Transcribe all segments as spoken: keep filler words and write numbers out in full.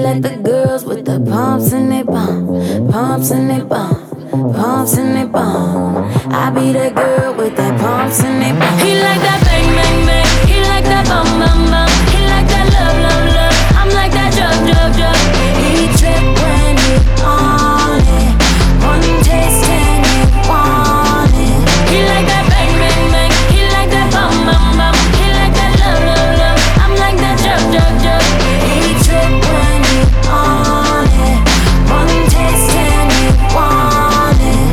like the girls with the pumps in their bum, pumps in their bum, pumps in their bum. I be that girl with the pumps in their bum. He like that bang, bang, bang. He like that bum, bum, bum. He like that love, love, love. I'm like that jug, jug, jug. He trip when he on it. One taste and he want it. He like that bang, bang, bang. He like that bum, bum, bum. He like that love, love, love. I'm like that jug, jug, jug. He trip when he on it. One taste and he want it.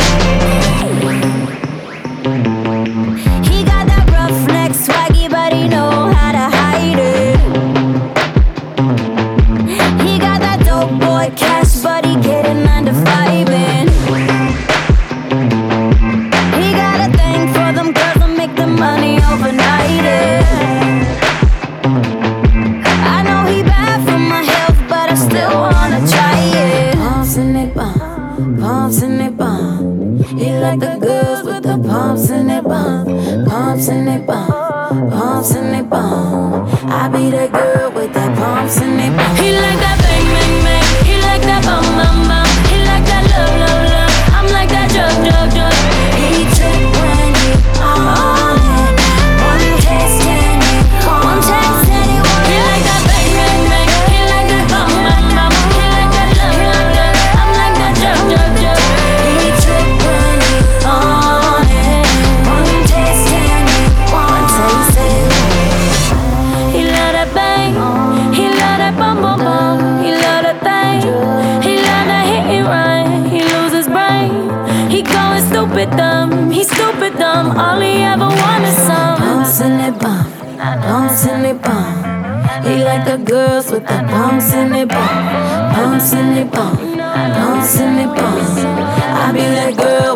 He got that roughneck swaggy, but he know how to hide it. He got that dope boy cash, but he getting nine to five in. He got a thing for them girls that make the money overnight. Yeah. I know he bad for my health, but I still wanna try it. Pumps in their bum, pumps in their bum. He like the girls with the pumps in their bum, pumps in their bum, pumps in their bum. I be that girl with the pumps in their bum. He like that bang, bang, bang. He like that bum, bum, bum. He like that love, love, love. I'm like that jug, jug, jug. He trip when he on it. One taste and he one taste and he want it. He like that bang, bang, bang. He like that bum, bum, bum. He like that love, love, love. I'm like that jug, jug, jug. He trip when he on it. One taste and he want it. He love that bang. He love that bum, bum, bum. He love that thing. He love that hit and run. He lose his brain. He going stupid dumb. He stupid dumb. All he ever want is some pumps in their bum, pumps in their bum. He like the girls with the pumps in their bum, pumps in their bum, pumps in their bum. I be that girl